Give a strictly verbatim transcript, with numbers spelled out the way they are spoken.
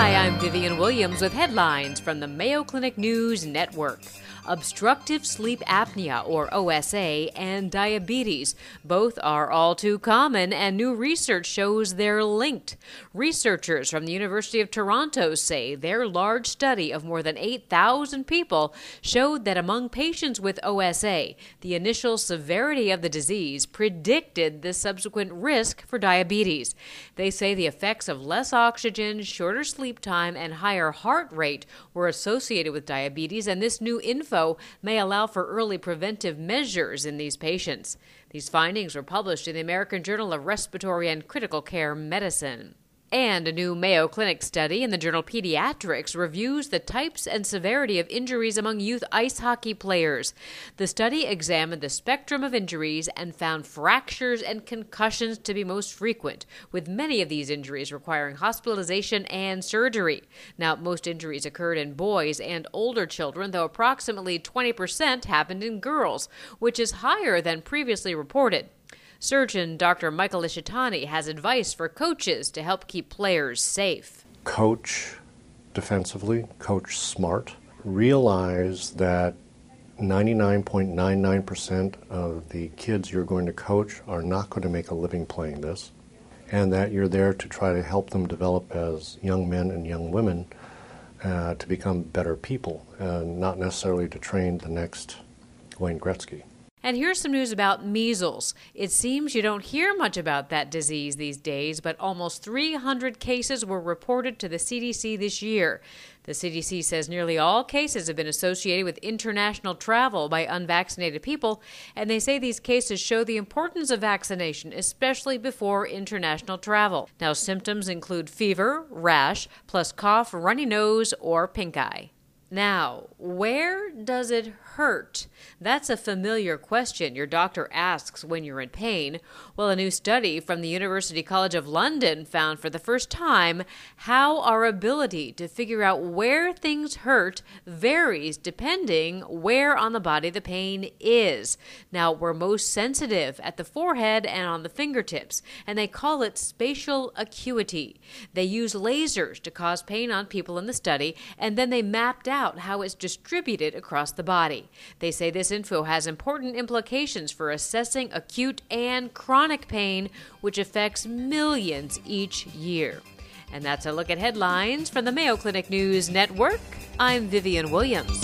Hi, I'm Vivian Williams with headlines from the Mayo Clinic News Network. Obstructive sleep apnea, or O S A, and diabetes. Both are all too common, and new research shows they're linked. Researchers from the University of Toronto say their large study of more than eight thousand people showed that among patients with O S A, the initial severity of the disease predicted the subsequent risk for diabetes. They say the effects of less oxygen, shorter sleep time, and higher heart rate were associated with diabetes, and this new info may allow for early preventive measures in these patients. These findings were published in the American Journal of Respiratory and Critical Care Medicine. And a new Mayo Clinic study in the journal Pediatrics reviews the types and severity of injuries among youth ice hockey players. The study examined the spectrum of injuries and found fractures and concussions to be most frequent, with many of these injuries requiring hospitalization and surgery. Now, most injuries occurred in boys and older children, though approximately twenty percent happened in girls, which is higher than previously reported. Surgeon Doctor Michael Ishitani has advice for coaches to help keep players safe. Coach defensively, coach smart. Realize that ninety-nine point nine nine percent of the kids you're going to coach are not going to make a living playing this, and that you're there to try to help them develop as young men and young women uh, to become better people, and not necessarily to train the next Wayne Gretzky. And here's some news about measles. It seems you don't hear much about that disease these days, but almost three hundred cases were reported to the C D C this year. The C D C says nearly all cases have been associated with international travel by unvaccinated people, and they say these cases show the importance of vaccination, especially before international travel. Now, symptoms include fever, rash, plus cough, runny nose, or pink eye. Now, where does it hurt? That's a familiar question your doctor asks when you're in pain. Well, a new study from the University College of London found for the first time how our ability to figure out where things hurt varies depending where on the body the pain is. Now, we're most sensitive at the forehead and on the fingertips, and they call it spatial acuity. They use lasers to cause pain on people in the study, and then they mapped out how it's distributed across the body. They say this info has important implications for assessing acute and chronic pain, which affects millions each year. And that's a look at headlines from the Mayo Clinic News Network. I'm Vivian Williams.